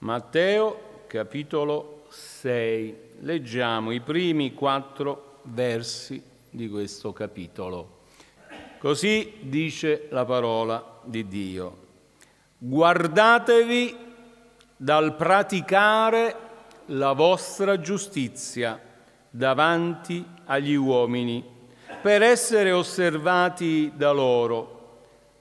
Matteo, capitolo 6. Leggiamo i primi 4 versi di questo capitolo. Così dice la parola di Dio. Guardatevi dal praticare la vostra giustizia davanti agli uomini, per essere osservati da loro,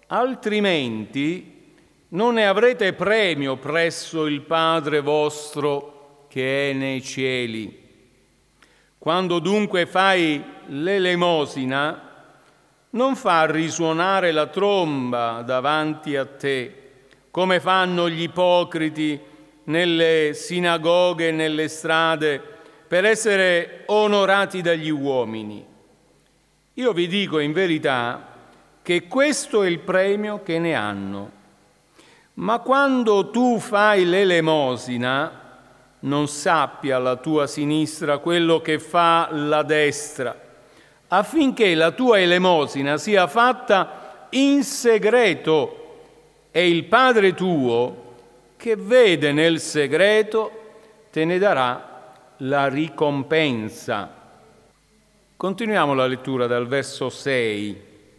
altrimenti non ne avrete premio presso il Padre vostro che è nei cieli. Quando dunque fai l'elemosina, non fa risuonare la tromba davanti a te, come fanno gli ipocriti nelle sinagoghe e nelle strade, per essere onorati dagli uomini. Io vi dico in verità che questo è il premio che ne hanno. Ma quando tu fai l'elemosina, non sappia la tua sinistra quello che fa la destra, affinché la tua elemosina sia fatta in segreto e il Padre tuo, che vede nel segreto, te ne darà la ricompensa. Continuiamo la lettura dal verso 6.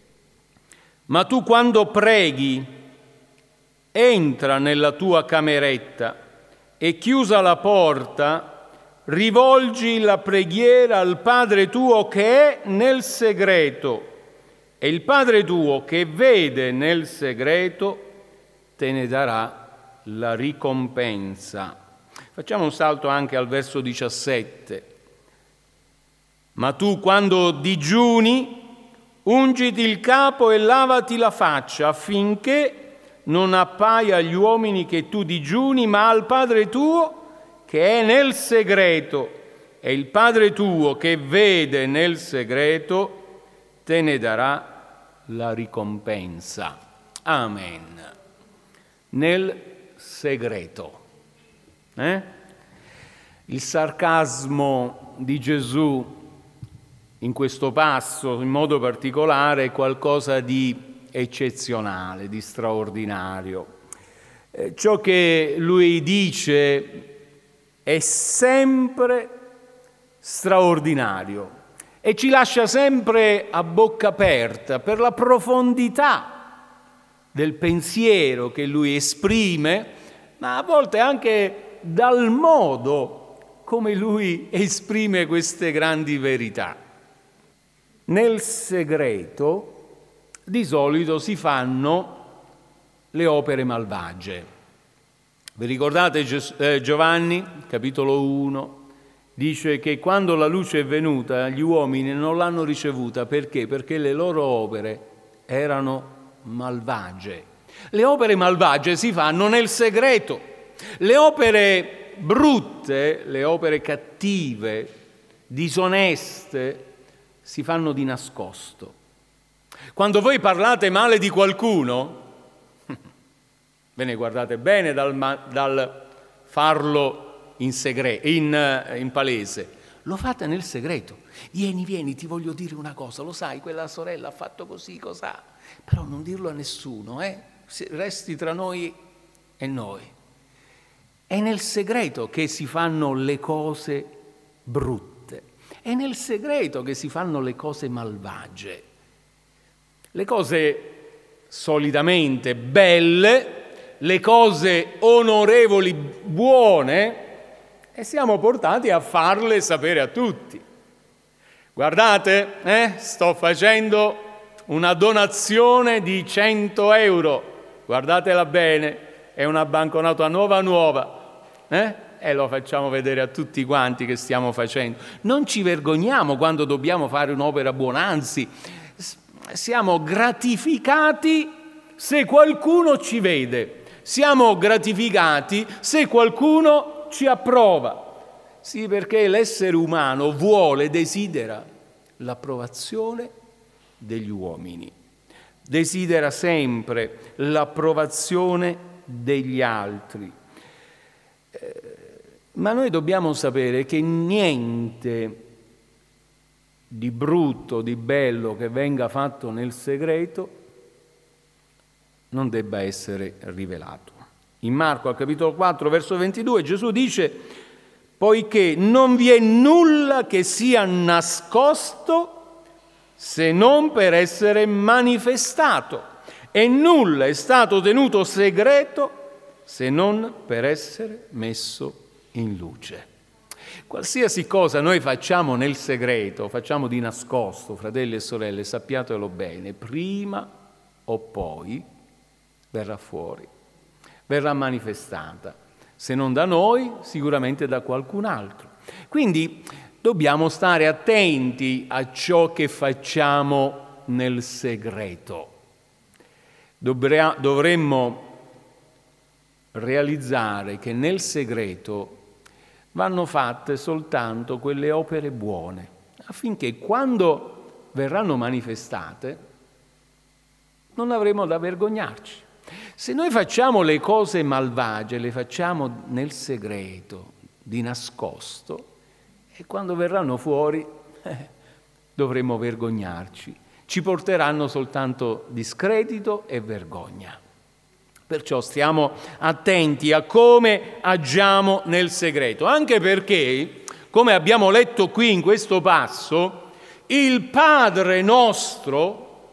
Ma tu quando preghi, entra nella tua cameretta e chiusa la porta, rivolgi la preghiera al Padre tuo che è nel segreto, e il Padre tuo che vede nel segreto te ne darà la ricompensa. Facciamo un salto anche al verso 17. Ma tu quando digiuni, ungiti il capo e lavati la faccia, affinché non appaia agli uomini che tu digiuni, ma al Padre tuo che è nel segreto, e il Padre tuo che vede nel segreto te ne darà la ricompensa. Amen. Nel segreto. Il sarcasmo di Gesù in questo passo, in modo particolare, è qualcosa di eccezionale, di straordinario. Ciò che lui dice è sempre straordinario e ci lascia sempre a bocca aperta per la profondità del pensiero che lui esprime, ma a volte anche dal modo come lui esprime queste grandi verità. Nel segreto di solito si fanno le opere malvagie. Vi ricordate Giovanni, capitolo 1, dice che quando la luce è venuta gli uomini non l'hanno ricevuta. Perché? Perché le loro opere erano malvagie. Le opere malvagie si fanno nel segreto. Le opere brutte, le opere cattive, disoneste, si fanno di nascosto. Quando voi parlate male di qualcuno, ve ne guardate bene dal farlo in palese. Lo fate nel segreto. Vieni, ti voglio dire una cosa. Lo sai, quella sorella ha fatto così, cos'ha? Però non dirlo a nessuno, resti tra noi e noi. È nel segreto che si fanno le cose brutte. È nel segreto che si fanno le cose malvagie. Le cose solitamente belle, le cose onorevoli, buone, e siamo portati a farle sapere a tutti. Guardate, sto facendo una donazione di 100 euro, guardatela bene, è una banconota nuova, e lo facciamo vedere a tutti quanti che stiamo facendo. Non ci vergogniamo quando dobbiamo fare un'opera buona, anzi, siamo gratificati se qualcuno ci vede, siamo gratificati se qualcuno ci approva. Sì, perché l'essere umano desidera l'approvazione degli uomini, desidera sempre l'approvazione degli altri. Ma noi dobbiamo sapere che niente di brutto, di bello che venga fatto nel segreto non debba essere rivelato. In Marco, al capitolo 4, verso 22, Gesù dice: poiché non vi è nulla che sia nascosto se non per essere manifestato, e nulla è stato tenuto segreto se non per essere messo in luce. Qualsiasi cosa noi facciamo nel segreto, facciamo di nascosto, fratelli e sorelle, sappiatelo bene, prima o poi verrà fuori, verrà manifestata. Se non da noi, sicuramente da qualcun altro. Quindi dobbiamo stare attenti a ciò che facciamo nel segreto. Dovremmo realizzare che nel segreto vanno fatte soltanto quelle opere buone, affinché quando verranno manifestate non avremo da vergognarci. Se noi facciamo le cose malvagie, le facciamo nel segreto, di nascosto, e quando verranno fuori dovremo vergognarci. Ci porteranno soltanto discredito e vergogna. Perciò stiamo attenti a come agiamo nel segreto, anche perché, come abbiamo letto qui in questo passo, il Padre nostro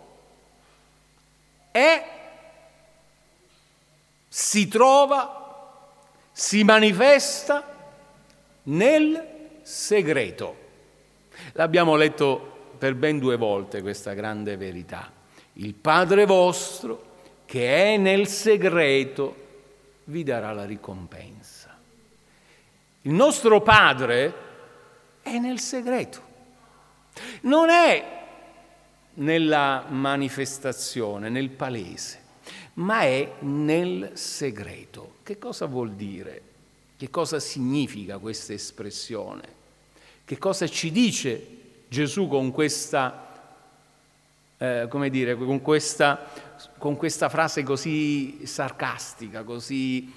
si trova, si manifesta nel segreto. L'abbiamo letto per ben 2 volte questa grande verità. Il Padre vostro, che è nel segreto, vi darà la ricompensa. Il nostro Padre è nel segreto. Non è nella manifestazione, nel palese, ma è nel segreto. Che cosa vuol dire? Che cosa significa questa espressione? Che cosa ci dice Gesù con questa con questa frase così sarcastica, così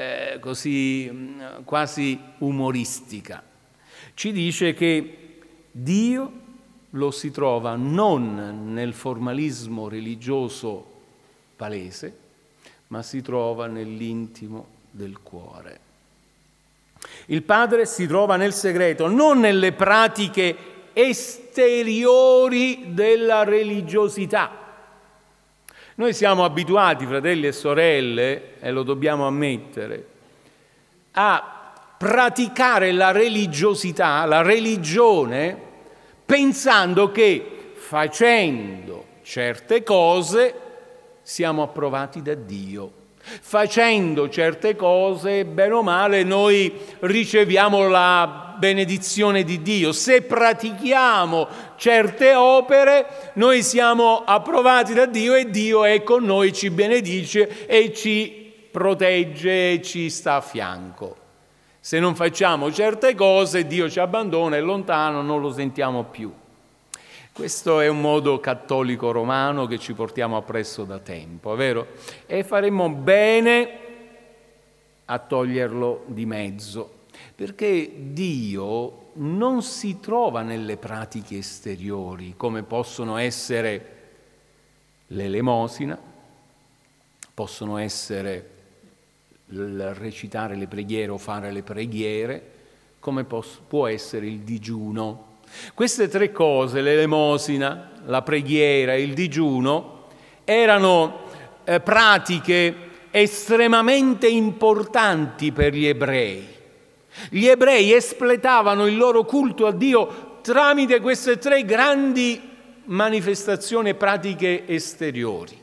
quasi umoristica? Ci dice che Dio lo si trova non nel formalismo religioso palese, ma si trova nell'intimo del cuore. Il Padre si trova nel segreto, non nelle pratiche esteriori della religiosità. Noi siamo abituati, fratelli e sorelle, e lo dobbiamo ammettere, a praticare la religiosità, la religione, pensando che facendo certe cose siamo approvati da Dio. Facendo certe cose, bene o male, noi riceviamo la benedizione di Dio. Se pratichiamo certe opere, noi siamo approvati da Dio e Dio è con noi, ci benedice e ci protegge e ci sta a fianco. Se non facciamo certe cose, Dio ci abbandona, è lontano, non lo sentiamo più. Questo è un modo cattolico romano che ci portiamo appresso da tempo, è vero? E faremmo bene a toglierlo di mezzo, perché Dio non si trova nelle pratiche esteriori, come possono essere l'elemosina, possono essere il recitare le preghiere o fare le preghiere, come può essere il digiuno. Queste 3 cose, l'elemosina, la preghiera e il digiuno, erano pratiche estremamente importanti per gli ebrei. Gli ebrei espletavano il loro culto a Dio tramite queste 3 grandi manifestazioni e pratiche esteriori.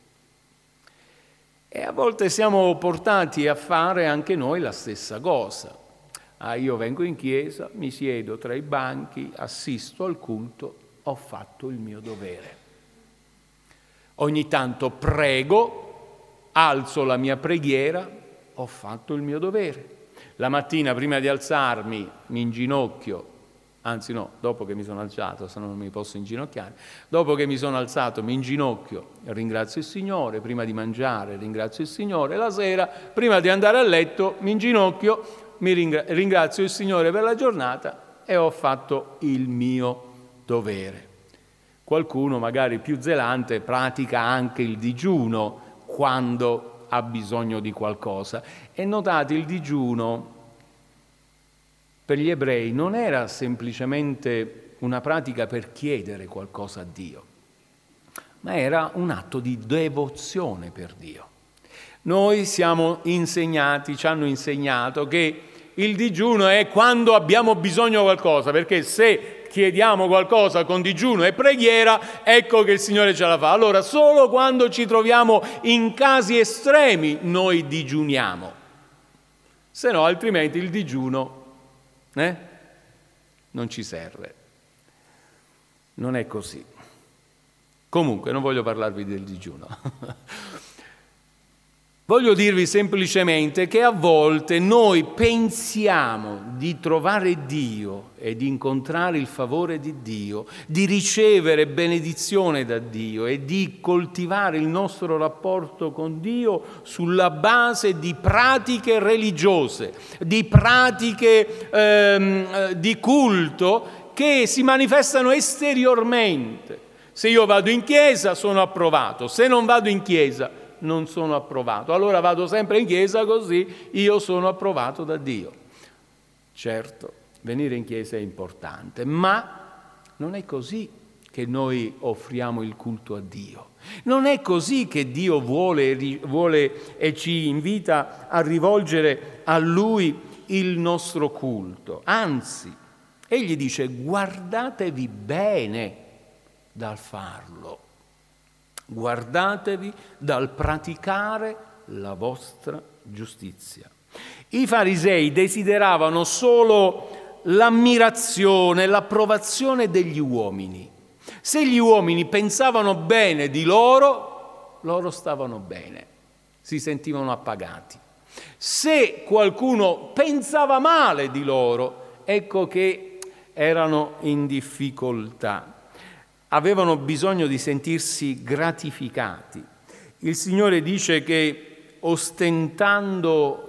E a volte siamo portati a fare anche noi la stessa cosa. Io vengo in chiesa, mi siedo tra i banchi, assisto al culto, ho fatto il mio dovere. Ogni tanto prego, alzo la mia preghiera, ho fatto il mio dovere. La mattina prima di alzarmi mi inginocchio, anzi no, dopo che mi sono alzato, se no non mi posso inginocchiare, dopo che mi sono alzato mi inginocchio, ringrazio il Signore, prima di mangiare ringrazio il Signore, la sera prima di andare a letto mi inginocchio, ringrazio il Signore per la giornata e ho fatto il mio dovere. Qualcuno, magari più zelante, pratica anche il digiuno quando ha bisogno di qualcosa. E notate, il digiuno per gli ebrei non era semplicemente una pratica per chiedere qualcosa a Dio, ma era un atto di devozione per Dio. Noi siamo insegnati, ci hanno insegnato che il digiuno è quando abbiamo bisogno di qualcosa, perché se chiediamo qualcosa con digiuno e preghiera, ecco che il Signore ce la fa. Allora, solo quando ci troviamo in casi estremi noi digiuniamo, se no altrimenti il digiuno non ci serve. Non è così. Comunque, non voglio parlarvi del digiuno. Voglio dirvi semplicemente che a volte noi pensiamo di trovare Dio e di incontrare il favore di Dio, di ricevere benedizione da Dio e di coltivare il nostro rapporto con Dio sulla base di pratiche religiose, di pratiche di culto che si manifestano esteriormente. Se io vado in chiesa sono approvato, se non vado in chiesa non sono approvato. Allora vado sempre in chiesa così io sono approvato da Dio. Certo, venire in chiesa è importante, ma non è così che noi offriamo il culto a Dio. Non è così che Dio vuole e ci invita a rivolgere a Lui il nostro culto. Anzi, Egli dice: guardatevi bene dal farlo. Guardatevi dal praticare la vostra giustizia. I farisei desideravano solo l'ammirazione, l'approvazione degli uomini. Se gli uomini pensavano bene di loro, loro stavano bene, si sentivano appagati. Se qualcuno pensava male di loro, ecco che erano in difficoltà. Avevano bisogno di sentirsi gratificati. Il Signore dice che ostentando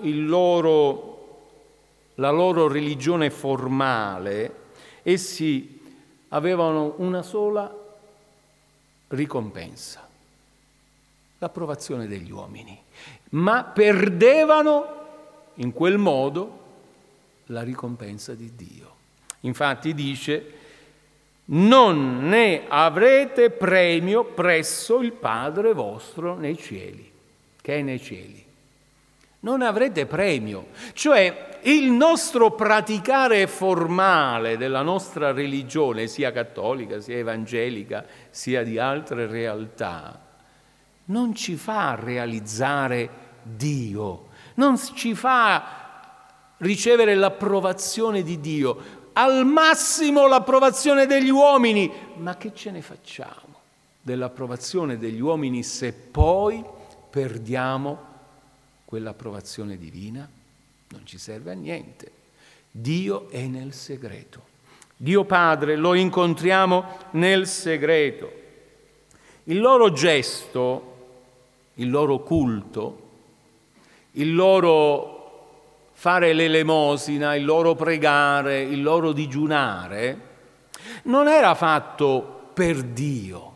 la loro religione formale, essi avevano una sola ricompensa, l'approvazione degli uomini, ma perdevano in quel modo la ricompensa di Dio. Infatti dice: non ne avrete premio presso il Padre vostro nei cieli, che è nei cieli. Non avrete premio, cioè il nostro praticare formale della nostra religione, sia cattolica, sia evangelica, sia di altre realtà, non ci fa realizzare Dio, non ci fa ricevere l'approvazione di Dio. Al massimo l'approvazione degli uomini, ma che ce ne facciamo dell'approvazione degli uomini se poi perdiamo quell'approvazione divina? Non ci serve a niente. Dio è nel segreto. Dio Padre lo incontriamo nel segreto. Il loro gesto, il loro culto, il loro fare l'elemosina, il loro pregare, il loro digiunare, non era fatto per Dio,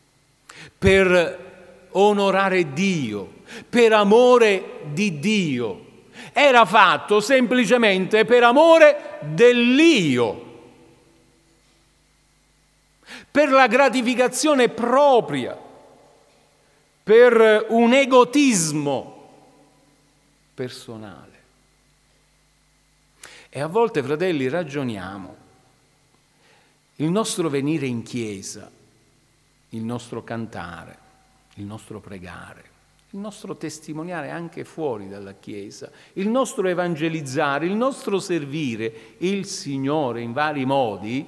per onorare Dio, per amore di Dio. Era fatto semplicemente per amore dell'io, per la gratificazione propria, per un egotismo personale. E a volte, fratelli, ragioniamo. Il nostro venire in chiesa, il nostro cantare, il nostro pregare, il nostro testimoniare anche fuori dalla chiesa, il nostro evangelizzare, il nostro servire il Signore in vari modi,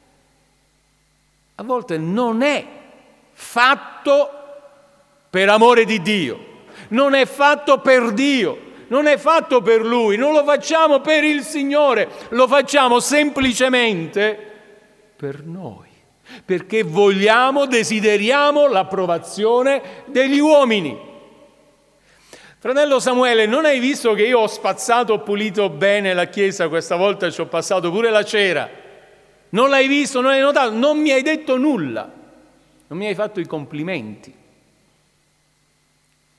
a volte non è fatto per amore di Dio, non è fatto per Dio. Non è fatto per Lui, non lo facciamo per il Signore, lo facciamo semplicemente per noi, perché desideriamo l'approvazione degli uomini. Fratello Samuele, non hai visto che io ho spazzato, ho pulito bene la chiesa, questa volta ci ho passato pure la cera? Non l'hai visto, non hai notato, non mi hai detto nulla, non mi hai fatto i complimenti.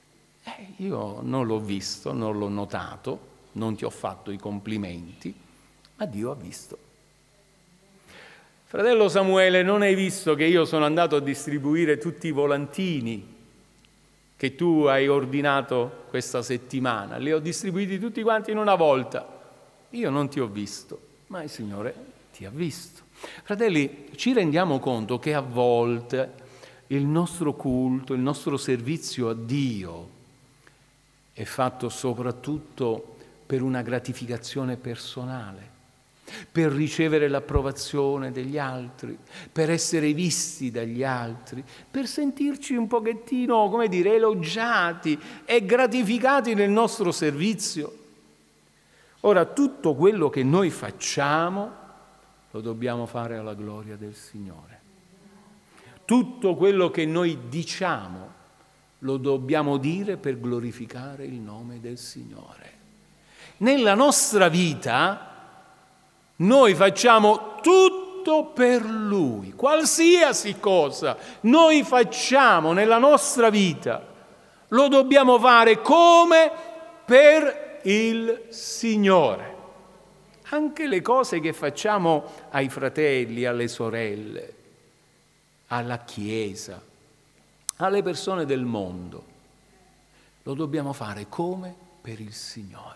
Io non l'ho visto, non l'ho notato, non ti ho fatto i complimenti, ma Dio ha visto. Fratello Samuele, non hai visto che io sono andato a distribuire tutti i volantini che tu hai ordinato questa settimana? Li ho distribuiti tutti quanti in una volta. Io non ti ho visto, ma il Signore ti ha visto. Fratelli, ci rendiamo conto che a volte il nostro culto, il nostro servizio a Dio è fatto soprattutto per una gratificazione personale, per ricevere l'approvazione degli altri, per essere visti dagli altri, per sentirci un pochettino, elogiati e gratificati nel nostro servizio. Ora, tutto quello che noi facciamo lo dobbiamo fare alla gloria del Signore. Tutto quello che noi diciamo lo dobbiamo dire per glorificare il nome del Signore. Nella nostra vita noi facciamo tutto per Lui, qualsiasi cosa noi facciamo nella nostra vita, lo dobbiamo fare come per il Signore. Anche le cose che facciamo ai fratelli, alle sorelle, alla Chiesa, alle persone del mondo, lo dobbiamo fare come per il Signore.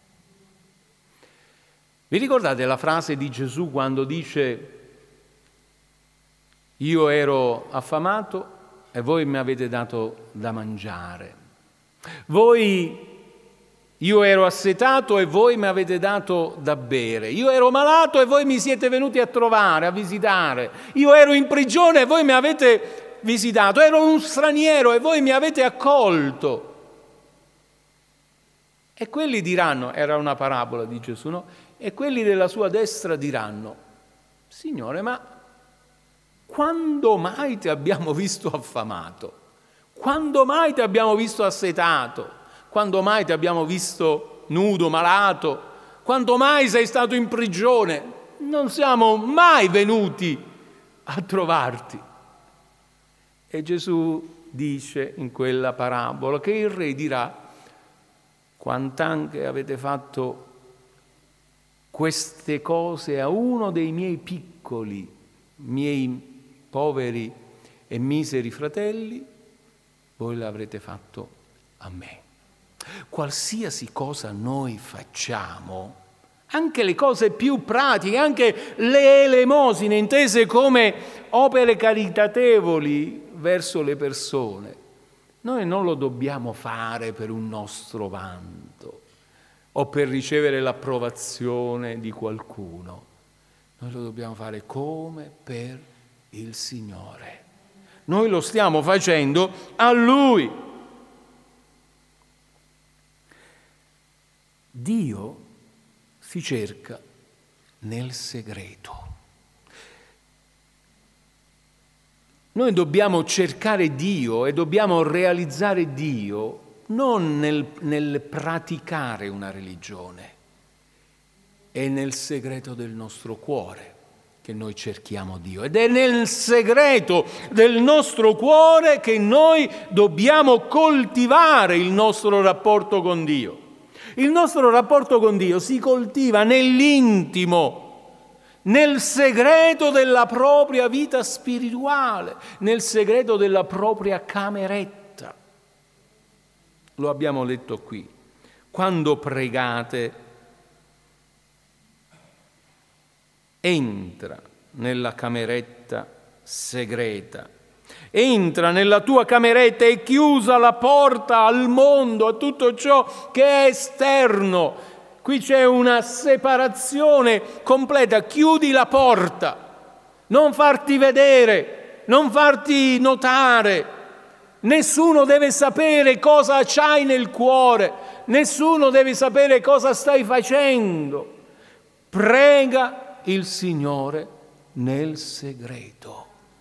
Vi ricordate la frase di Gesù quando dice: io ero affamato e voi mi avete dato da mangiare, io ero assetato e voi mi avete dato da bere, io ero malato e voi mi siete venuti a trovare, a visitare, io ero in prigione e voi mi avete visitato, ero un straniero e voi mi avete accolto. E quelli diranno, era una parabola di Gesù, no? E quelli della sua destra diranno: Signore, ma quando mai ti abbiamo visto affamato? Quando mai ti abbiamo visto assetato? Quando mai ti abbiamo visto nudo, malato? Quando mai sei stato in prigione? Non siamo mai venuti a trovarti. E Gesù dice in quella parabola che il re dirà: quant'anche avete fatto queste cose a uno dei miei piccoli, miei poveri e miseri fratelli, voi l'avrete fatto a me. Qualsiasi cosa noi facciamo, anche le cose più pratiche, anche le elemosine intese come opere caritatevoli verso le persone, noi non lo dobbiamo fare per un nostro vanto o per ricevere l'approvazione di qualcuno. Noi lo dobbiamo fare come per il Signore. Noi lo stiamo facendo a Lui. Dio si cerca nel segreto. Noi dobbiamo cercare Dio e dobbiamo realizzare Dio non nel praticare una religione, è nel segreto del nostro cuore che noi cerchiamo Dio, ed è nel segreto del nostro cuore che noi dobbiamo coltivare il nostro rapporto con Dio. Il nostro rapporto con Dio si coltiva nell'intimo, nel segreto della propria vita spirituale, nel segreto della propria cameretta. Lo abbiamo letto qui. Quando pregate, entra nella cameretta segreta. Entra nella tua cameretta e chiusa la porta al mondo, a tutto ciò che è esterno. Qui c'è una separazione completa. Chiudi la porta. Non farti vedere, non farti notare. Nessuno deve sapere cosa c'hai nel cuore, nessuno deve sapere cosa stai facendo. Prega il Signore nel segreto.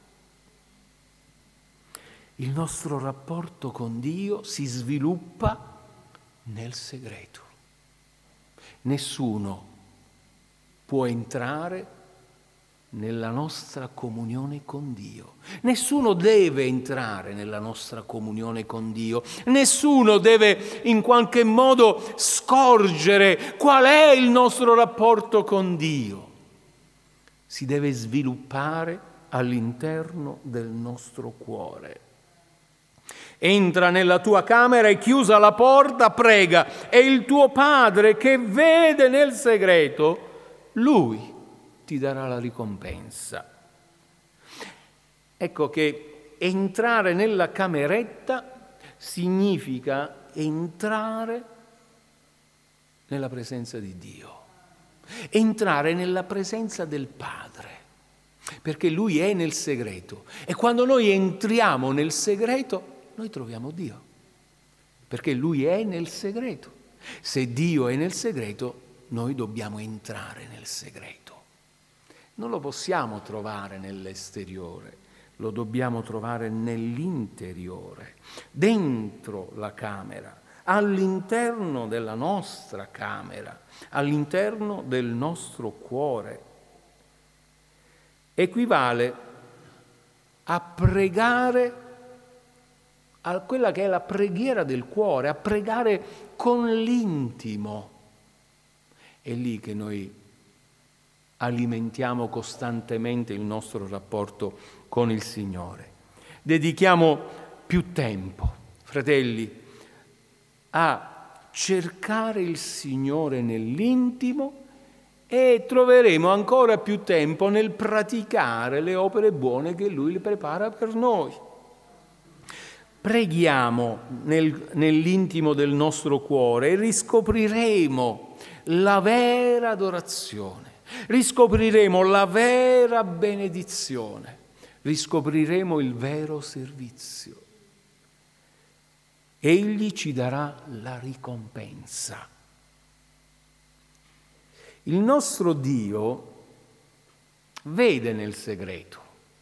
Il nostro rapporto con Dio si sviluppa nel segreto. Nessuno può entrare nella nostra comunione con Dio. Nessuno deve entrare nella nostra comunione con Dio. Nessuno deve in qualche modo scorgere qual è il nostro rapporto con Dio. Si deve sviluppare all'interno del nostro cuore. Entra nella tua camera e chiusa la porta, prega, e il tuo Padre che vede nel segreto, Lui ti darà la ricompensa. Ecco che entrare nella cameretta significa entrare nella presenza di Dio, entrare nella presenza del Padre, perché Lui è nel segreto. E quando noi entriamo nel segreto, noi troviamo Dio, perché Lui è nel segreto. Se Dio è nel segreto, noi dobbiamo entrare nel segreto. Non lo possiamo trovare nell'esteriore, lo dobbiamo trovare nell'interiore, dentro la camera, all'interno della nostra camera, all'interno del nostro cuore. Equivale a pregare, a quella che è la preghiera del cuore, a pregare con l'intimo. È lì che noi alimentiamo costantemente il nostro rapporto con il Signore. Dedichiamo più tempo, fratelli, a cercare il Signore nell'intimo e troveremo ancora più tempo nel praticare le opere buone che Lui le prepara per noi. Preghiamo nell'intimo del nostro cuore e riscopriremo la vera adorazione. Riscopriremo la vera benedizione, riscopriremo il vero servizio. Egli ci darà la ricompensa. Il nostro Dio vede nel segreto.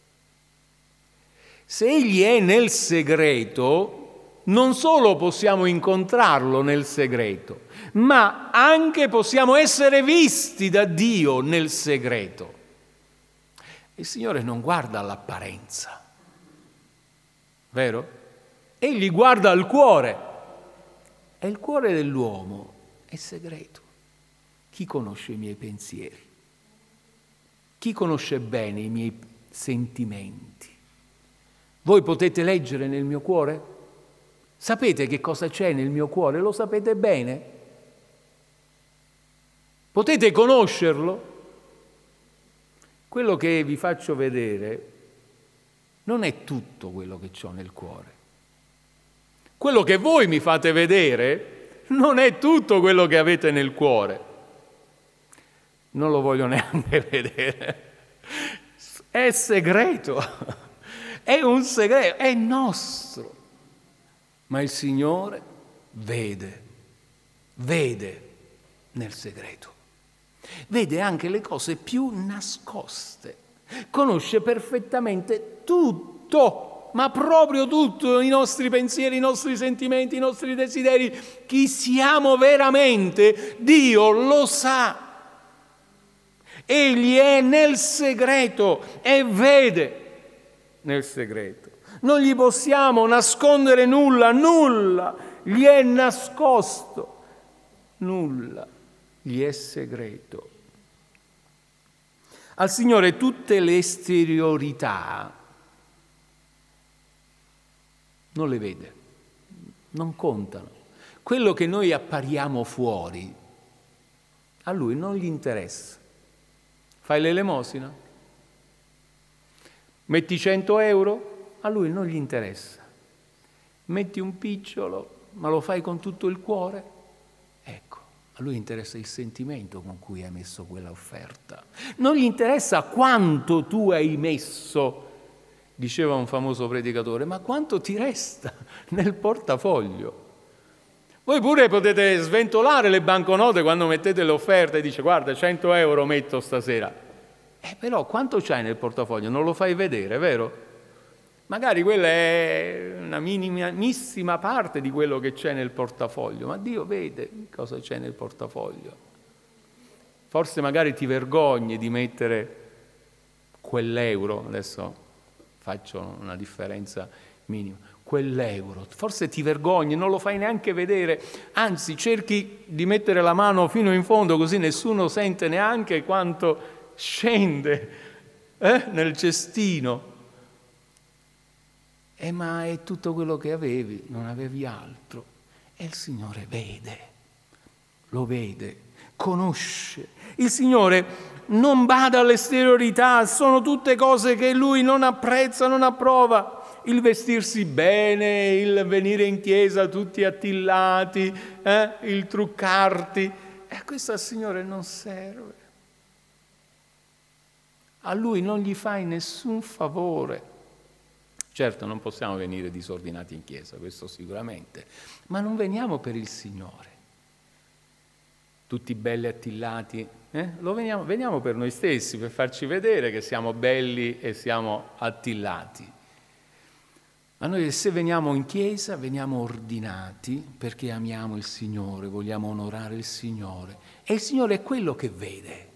Se Egli è nel segreto, non solo possiamo incontrarlo nel segreto, ma anche possiamo essere visti da Dio nel segreto. Il Signore non guarda all'apparenza, vero? Egli guarda al cuore, e il cuore dell'uomo è segreto. Chi conosce i miei pensieri? Chi conosce bene i miei sentimenti? Voi potete leggere nel mio cuore? Sapete che cosa c'è nel mio cuore? Lo sapete bene? Potete conoscerlo? Quello che vi faccio vedere non è tutto quello che ho nel cuore. Quello che voi mi fate vedere non è tutto quello che avete nel cuore. Non lo voglio neanche vedere. È segreto. È un segreto, è nostro. Ma il Signore vede nel segreto. Vede anche le cose più nascoste. Conosce perfettamente tutto, ma proprio tutto, i nostri pensieri, i nostri sentimenti, i nostri desideri. Chi siamo veramente, Dio lo sa. Egli è nel segreto e vede nel segreto. Non gli possiamo nascondere nulla gli è nascosto, nulla gli è segreto. Al Signore tutte le esteriorità non le vede, non contano. Quello che noi appariamo fuori, a Lui non gli interessa. Fai l'elemosina? Metti 100 euro? A Lui non gli interessa. Metti un picciolo, ma lo fai con tutto il cuore? Ecco, a Lui interessa il sentimento con cui hai messo quella offerta. Non gli interessa quanto tu hai messo, diceva un famoso predicatore, ma quanto ti resta nel portafoglio. Voi pure potete sventolare le banconote quando mettete le offerte e dice guarda 100 euro metto stasera. Però quanto c'hai nel portafoglio? Non lo fai vedere, vero? Magari quella è una minimissima parte di quello che c'è nel portafoglio, ma Dio vede cosa c'è nel portafoglio. Forse magari ti vergogni di mettere quell'euro, adesso faccio una differenza minima, quell'euro, forse ti vergogni, non lo fai neanche vedere, anzi cerchi di mettere la mano fino in fondo così nessuno sente neanche quanto scende nel cestino. Ma è tutto quello che avevi, non avevi altro. E il Signore vede, lo vede, conosce. Il Signore non bada all'esteriorità, sono tutte cose che Lui non apprezza, non approva. Il vestirsi bene, il venire in chiesa tutti attillati, il truccarti. E questo al Signore non serve. A Lui non gli fai nessun favore. Certo, non possiamo venire disordinati in chiesa, questo sicuramente, ma non veniamo per il Signore. Tutti belli attillati, veniamo per noi stessi, per farci vedere che siamo belli e siamo attillati. Ma noi se veniamo in chiesa, veniamo ordinati perché amiamo il Signore, vogliamo onorare il Signore. E il Signore è quello che vede.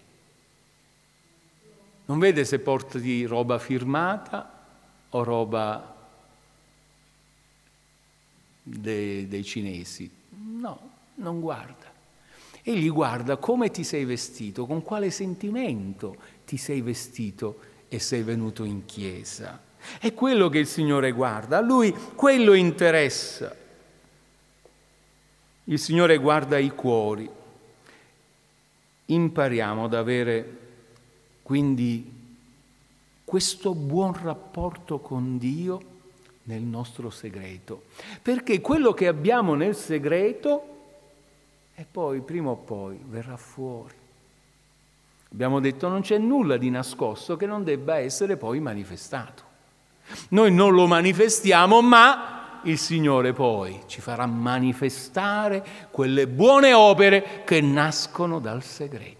Non vede se porti roba firmata o roba dei cinesi. No, non guarda. Egli guarda come ti sei vestito, con quale sentimento ti sei vestito e sei venuto in chiesa. È quello che il Signore guarda, a Lui quello interessa. Il Signore guarda i cuori. Impariamo ad avere quindi questo buon rapporto con Dio nel nostro segreto, perché quello che abbiamo nel segreto e poi prima o poi verrà fuori. Abbiamo detto non c'è nulla di nascosto che non debba essere poi manifestato. Noi non lo manifestiamo, ma il Signore poi ci farà manifestare quelle buone opere che nascono dal segreto.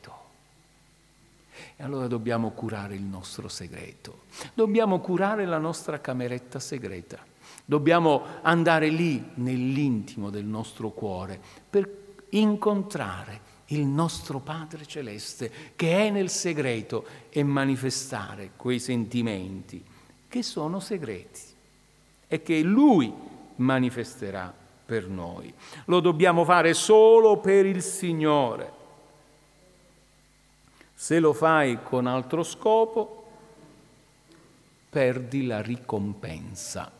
E allora dobbiamo curare il nostro segreto, dobbiamo curare la nostra cameretta segreta, dobbiamo andare lì nell'intimo del nostro cuore per incontrare il nostro Padre Celeste che è nel segreto e manifestare quei sentimenti che sono segreti e che Lui manifesterà per noi. Lo dobbiamo fare solo per il Signore. Se lo fai con altro scopo, perdi la ricompensa.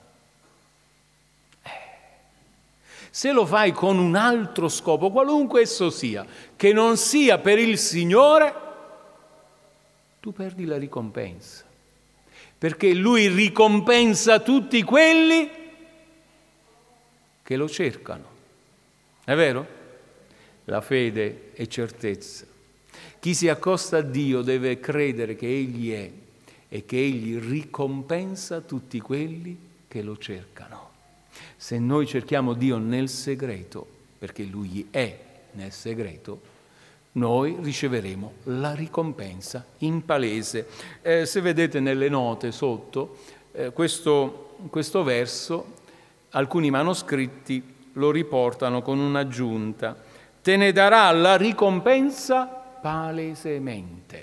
Se lo fai con un altro scopo, qualunque esso sia, che non sia per il Signore, tu perdi la ricompensa. Perché Lui ricompensa tutti quelli che lo cercano. È vero? La fede è certezza. Chi si accosta a Dio deve credere che Egli è e che Egli ricompensa tutti quelli che lo cercano. Se noi cerchiamo Dio nel segreto, perché Lui è nel segreto, noi riceveremo la ricompensa in palese. Se vedete nelle note sotto, questo verso, alcuni manoscritti lo riportano con un'aggiunta. Te ne darà la ricompensa palesemente.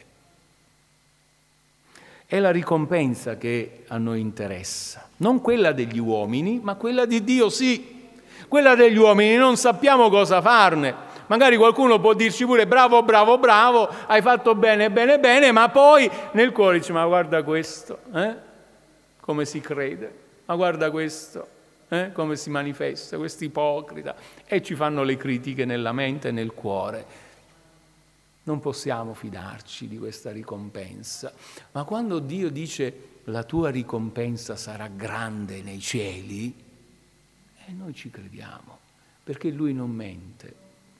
È la ricompensa che a noi interessa, non quella degli uomini, ma quella di Dio sì. Quella degli uomini non sappiamo cosa farne. Magari qualcuno può dirci pure bravo, bravo, bravo, hai fatto bene, bene, bene, ma poi nel cuore dice ma guarda questo, come si crede, ma guarda questo, come si manifesta, questo ipocrita. E ci fanno le critiche nella mente e nel cuore. Non possiamo fidarci di questa ricompensa, ma quando Dio dice la tua ricompensa sarà grande nei cieli, noi ci crediamo, perché Lui non mente.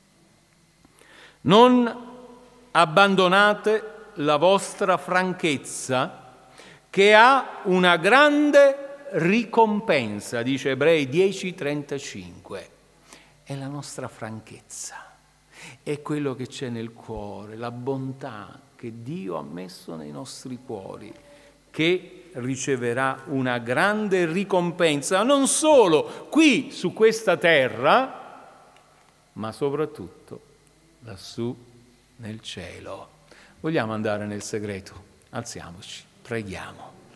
Non abbandonate la vostra franchezza, che ha una grande ricompensa, dice Ebrei 10:35. È la nostra franchezza. È quello che c'è nel cuore, la bontà che Dio ha messo nei nostri cuori, che riceverà una grande ricompensa, non solo qui su questa terra, ma soprattutto lassù nel cielo. Vogliamo andare nel segreto? Alziamoci. Preghiamo.